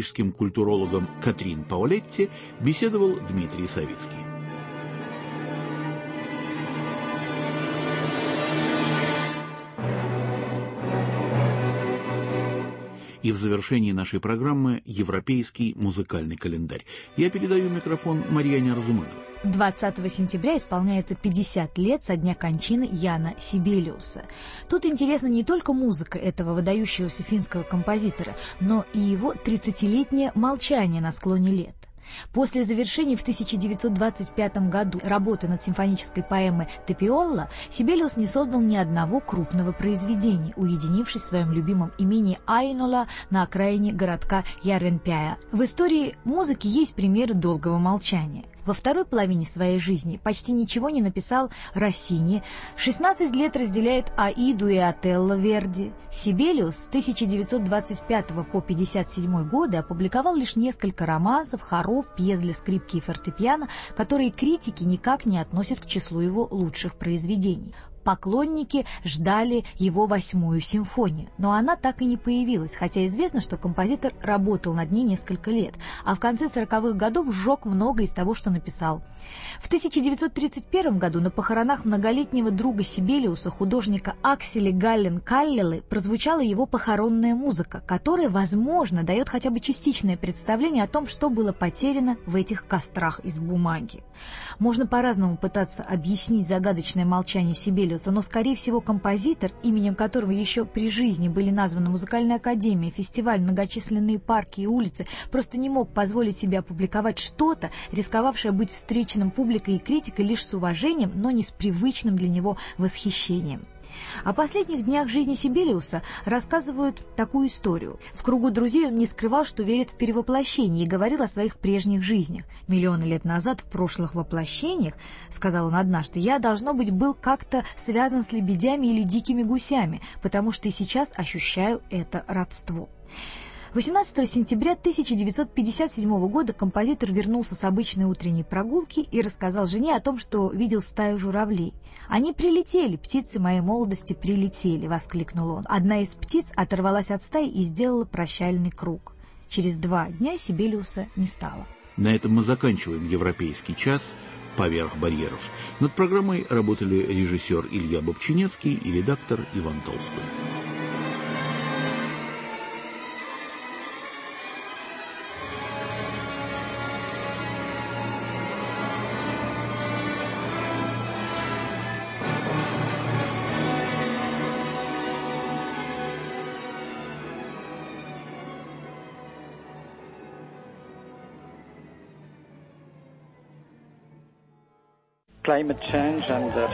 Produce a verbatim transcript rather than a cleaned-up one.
парижским культурологом Катрин Паолетти беседовал Дмитрий Савицкий. И в завершении нашей программы «Европейский музыкальный календарь». Я передаю микрофон Марьяне Арзумановой. двадцатого сентября исполняется пятьдесят лет со дня кончины Яна Сибелиуса. Тут интересна не только музыка этого выдающегося финского композитора, но и его тридцатилетнее молчание на склоне лет. После завершения в тысяча девятьсот двадцать пятом году работы над симфонической поэмой «Тапиолла» Сибелиус не создал ни одного крупного произведения, уединившись в своем любимом имении Айнола на окраине городка Ярвенпяя. В истории музыки есть примеры долгого молчания. Во второй половине своей жизни почти ничего не написал Россини, шестнадцать лет разделяет Аиду и Отелло Верди. Сибелиус с тысяча девятьсот двадцать пятого по пятьдесят седьмой годы опубликовал лишь несколько романсов, хоров, пьес для скрипки и фортепиано, которые критики никак не относят к числу его лучших произведений. Поклонники ждали его восьмую симфонию, но она так и не появилась, хотя известно, что композитор работал над ней несколько лет, а в конце сороковых годов сжег много из того, что написал. В тысяча девятьсот тридцать первом году на похоронах многолетнего друга Сибелиуса, художника Акселя Галлен-Каллелы, прозвучала его похоронная музыка, которая, возможно, дает хотя бы частичное представление о том, что было потеряно в этих кострах из бумаги. Можно по-разному пытаться объяснить загадочное молчание Сибелиуса, но, скорее всего, композитор, именем которого еще при жизни были названы музыкальная академия, фестиваль, многочисленные парки и улицы, просто не мог позволить себе опубликовать что-то, рисковавшее быть встреченным публикой и критикой лишь с уважением, но не с привычным для него восхищением. О последних днях жизни Сибелиуса рассказывают такую историю. В кругу друзей он не скрывал, что верит в перевоплощение, и говорил о своих прежних жизнях. «Миллионы лет назад в прошлых воплощениях, — сказал он однажды, — я, должно быть, был как-то связан с лебедями или дикими гусями, потому что и сейчас ощущаю это родство». восемнадцатого сентября тысяча девятьсот пятьдесят седьмого года композитор вернулся с обычной утренней прогулки и рассказал жене о том, что видел стаю журавлей. «Они прилетели, птицы моей молодости прилетели!» — воскликнул он. Одна из птиц оторвалась от стаи и сделала прощальный круг. Через два дня Сибелиуса не стало. На этом мы заканчиваем «Европейский час» поверх барьеров. Над программой работали режиссер Илья Бобчинецкий и редактор Иван Толстой. Climate change and uh,